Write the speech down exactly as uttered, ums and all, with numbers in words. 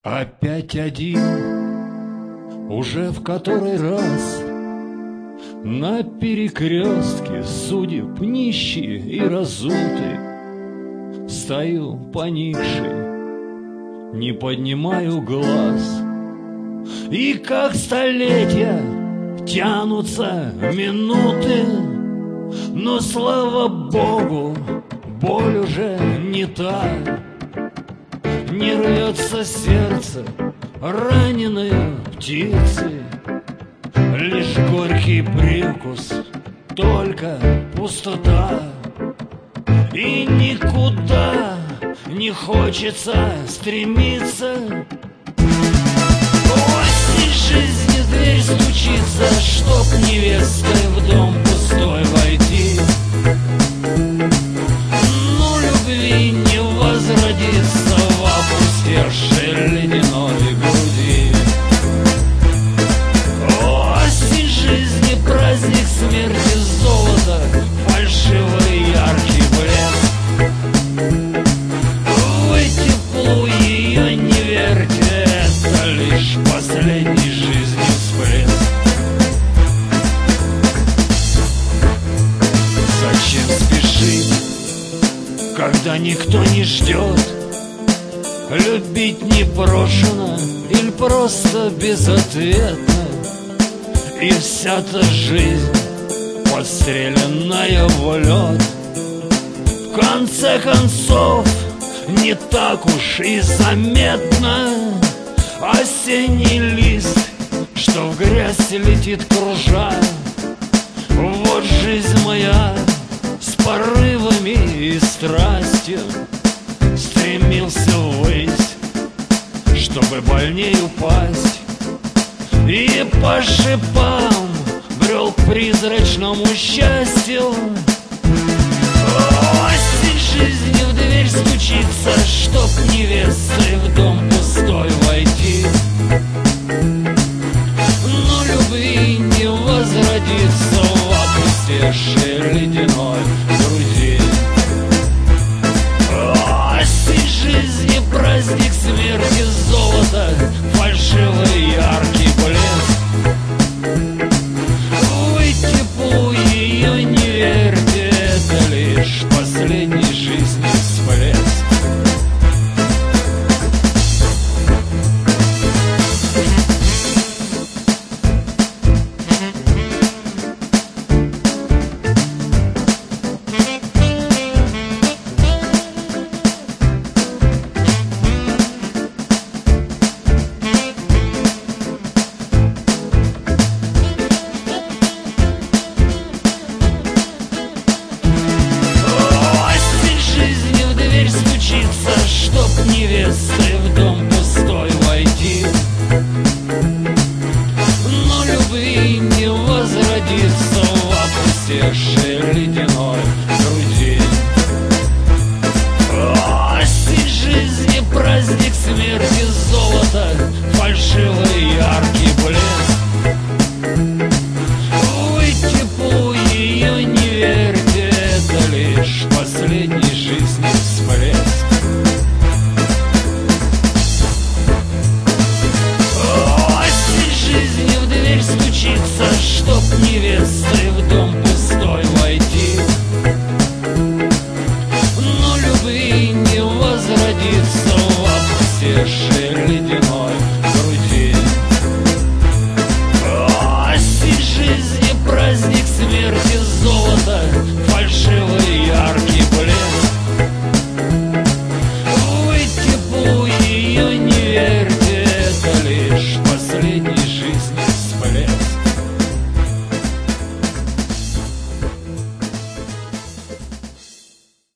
Опять один, уже в который раз, на перекрестке судеб нищие и разутые. Стою поникший, не поднимаю глаз, и как столетия тянутся минуты, но, слава Богу, боль уже не та. Не рвется сердце раненой птицы, лишь горький привкус, только пустота. И никуда не хочется стремиться. Осень жизни в дверь стучится, чтоб невестой в дом пустой войти. Но любви не возродится в опустевшей ледяной груди. Осень жизни, праздник смерти, золото, фальшивый яркий блеск. Вы теплу ее не верьте, это лишь последний жизни всплеск. Зачем спешить, когда никто не ждет? Любить непрошено или просто безответно, и вся-то жизнь подстреленная в лед. В конце концов, не так уж и заметно осенний лист, что в грязь летит кружа. Вот жизнь моя с порывами и страстью, стремился ввысь, чтобы больней упасть, и по шипам брел к призрачному счастью. Осень жизни в дверь стучится, чтоб невестой в дом пустой войти. Но любви не возродится в опустевшей ледяной груди. Осень жизни, праздник смерти, золото, фальшивый яркий блеск. Вы теплу ее не верьте, это лишь последний жизни всплеск. Чтоб невестой в дом пустой войти. Но любви не возродится в опустевшей ледяной груди. Осень жизни, праздник смерти, золото, фальшивый яркий блеск. Вы теплу ее не верьте, это лишь последний жизни всплеск. Стучится, чтоб невестой в дом пустой войти. Но любви не возродится в опустевшей ледяной груди. Осень жизни, праздник смерти, золото,